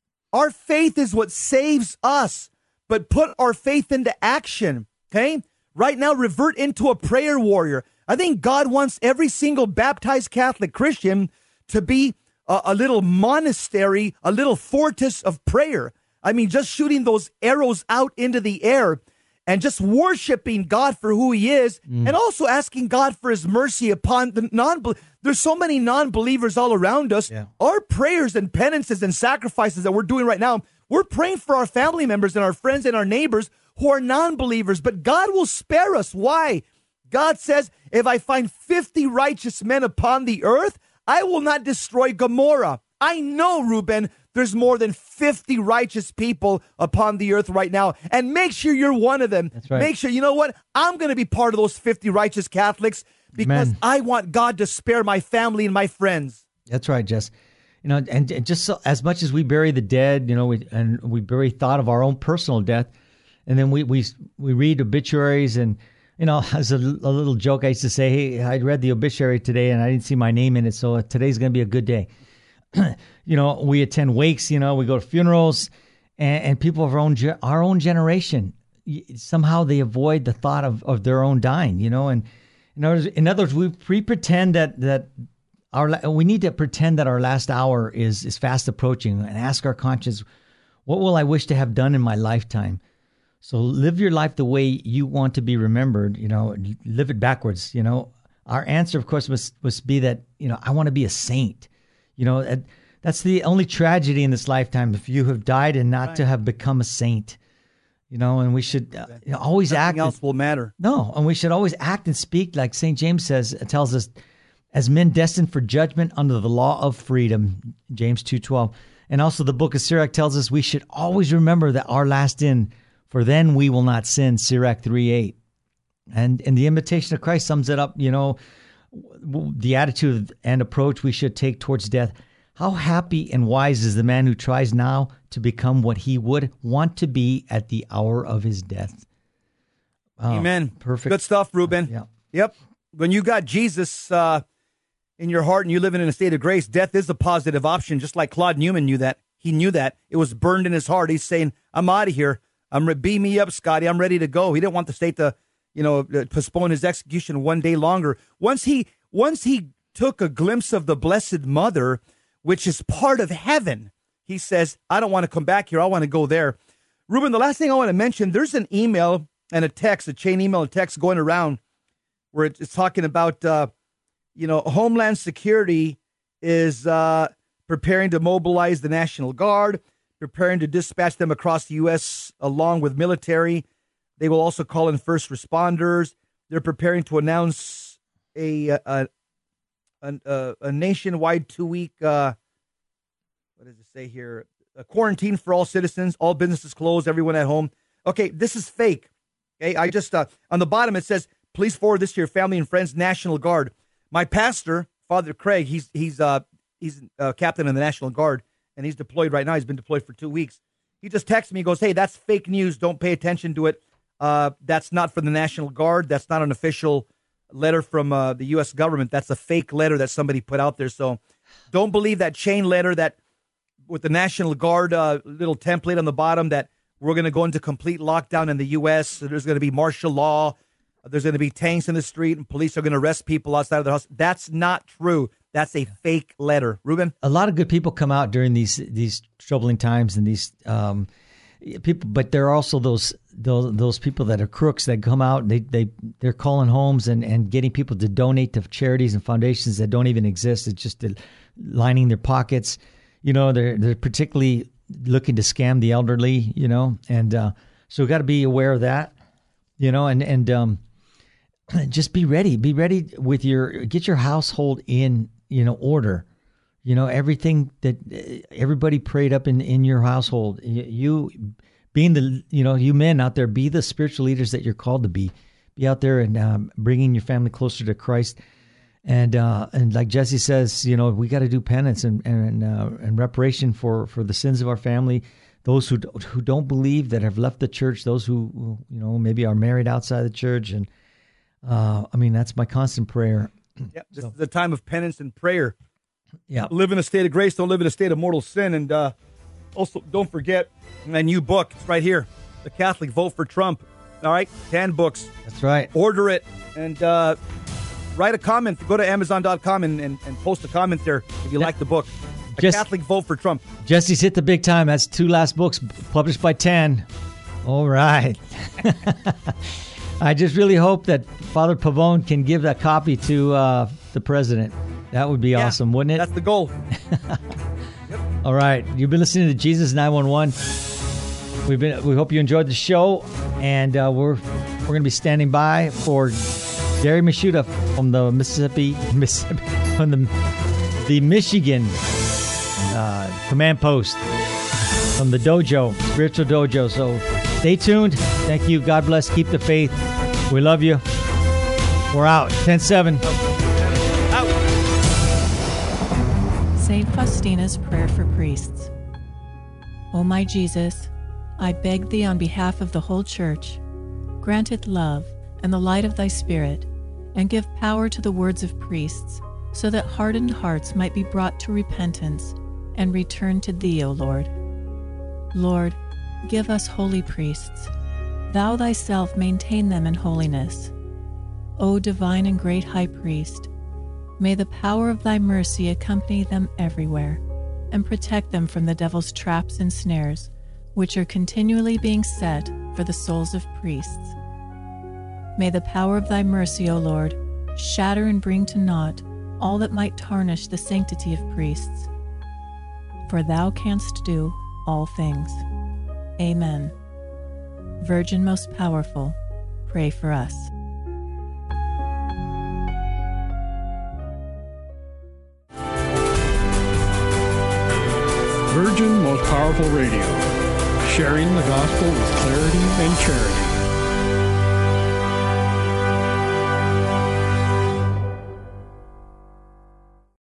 is what saves us. But put our faith into action. Okay? Right now, revert into a prayer warrior. I think God wants every single baptized Catholic Christian to be a little monastery, a little fortress of prayer. I mean, just shooting those arrows out into the air and just worshiping God for who he is, and also asking God for his mercy upon the there's so many non-believers all around us. Yeah. Our prayers and penances and sacrifices that we're doing right now, we're praying for our family members and our friends and our neighbors who are non-believers, but God will spare us. Why? God says, if I find 50 righteous men upon the earth, I will not destroy Gomorrah. I know, Ruben, there's more than 50 righteous people upon the earth right now. And make sure you're one of them. That's right. Make sure, you know what? I'm going to be part of those 50 righteous Catholics because I want God to spare my family and my friends. That's right, Jess. And just so, as much as we bury the dead, we bury thought of our own personal death, and then we read obituaries and, as a little joke, I used to say, hey, I read the obituary today and I didn't see my name in it, so today's going to be a good day. We attend wakes, we go to funerals, and people of our own generation, somehow they avoid the thought of their own dying, and in other words, we pretend that we need to pretend that our last hour is fast approaching and ask our conscience, what will I wish to have done in my lifetime? So live your life the way you want to be remembered, live it backwards, Our answer, of course, must be that, I want to be a saint. That's the only tragedy in this lifetime, if you have died and not to have become a saint. and we should always act. Nothing else will matter. No, and we should always act and speak like St. James tells us, as men destined for judgment under the law of freedom, James 2:12. And also the book of Sirach tells us we should always remember that our last end, for then we will not sin, Sirach 3:8. And the invitation of Christ sums it up, the attitude and approach we should take towards death. How happy and wise is the man who tries now to become what he would want to be at the hour of his death. Amen. Perfect. Good stuff, Ruben. Yeah. Yep. When you got Jesus in your heart and you living in a state of grace, death is a positive option, just like Claude Newman knew that. He knew that. It was burned in his heart. He's saying, I'm out of here. Beam me up, Scotty. I'm ready to go. He didn't want the state to, postpone his execution one day longer. Once he took a glimpse of the Blessed Mother, which is part of heaven, he says, I don't want to come back here. I want to go there. Ruben, the last thing I want to mention, there's an email and a text, a chain email and text going around where it's talking about, Homeland Security is preparing to mobilize the National Guard, preparing to dispatch them across the U.S. along with military. They will also call in first responders. They're preparing to announce a nationwide 2-week, what does it say here? A quarantine for all citizens, all businesses closed, everyone at home. Okay, this is fake. Okay, I just, on the bottom it says, please forward this to your family and friends, National Guard. My pastor, Father Craig, he's captain in the National Guard, and he's deployed right now. He's been deployed for 2 weeks. He just texted me, he goes, hey, that's fake news. Don't pay attention to it. That's not from the National Guard. That's not an official letter from the U.S. government. That's a fake letter that somebody put out there. So don't believe that chain letter that with the National Guard little template on the bottom that we're going to go into complete lockdown in the U.S. There's going to be martial law. There's going to be tanks in the street and police are going to arrest people outside of their house. That's not true. That's a fake letter. Ruben? A lot of good people come out during these troubling times and these people, but there are also those people that are crooks that come out. They're calling homes and getting people to donate to charities and foundations that don't even exist. It's just lining their pockets. They're particularly looking to scam the elderly. And so we've got to be aware of that. And just be ready. Be ready with get your household in order. Everything that everybody prayed up in your household. You being you men out there, be the spiritual leaders that you're called to be. Be out there and bringing your family closer to Christ. And like Jesse says, we got to do penance and reparation for the sins of our family. Those who don't believe, that have left the church, those who maybe are married outside the church, and that's my constant prayer. Yeah, this is a time of penance and prayer. Yeah, live in a state of grace, don't live in a state of mortal sin, and also don't forget my new book. It's right here, The Catholic Vote for Trump. All right, 10 books. That's right. Order it and write a comment. Go to Amazon.com and post a comment there if you like the book. Catholic Vote for Trump. Jesse's hit the big time. That's 2 last books published by 10. All right. I just really hope that Father Pavone can give that copy to the president. That would be awesome, wouldn't it? That's the goal. All right. You've been listening to Jesus 911. We hope you enjoyed the show, and we're going to be standing by for Gary Mishuta from the Mississippi from the Michigan command post from the dojo, spiritual dojo. So stay tuned. Thank you. God bless. Keep the faith. We love you. We're out. 10-7. Out. St. Faustina's Prayer for Priests. O my Jesus, I beg thee on behalf of the whole Church, grant it love and the light of thy Spirit, and give power to the words of priests, so that hardened hearts might be brought to repentance and return to thee, O Lord. Lord, give us holy priests. Thou thyself maintain them in holiness. O divine and great High Priest, may the power of thy mercy accompany them everywhere, and protect them from the devil's traps and snares, which are continually being set for the souls of priests. May the power of thy mercy, O Lord, shatter and bring to naught all that might tarnish the sanctity of priests. For thou canst do all things. Amen. Virgin most powerful, pray for us. Virgin Most Powerful Radio, sharing the gospel with clarity and charity.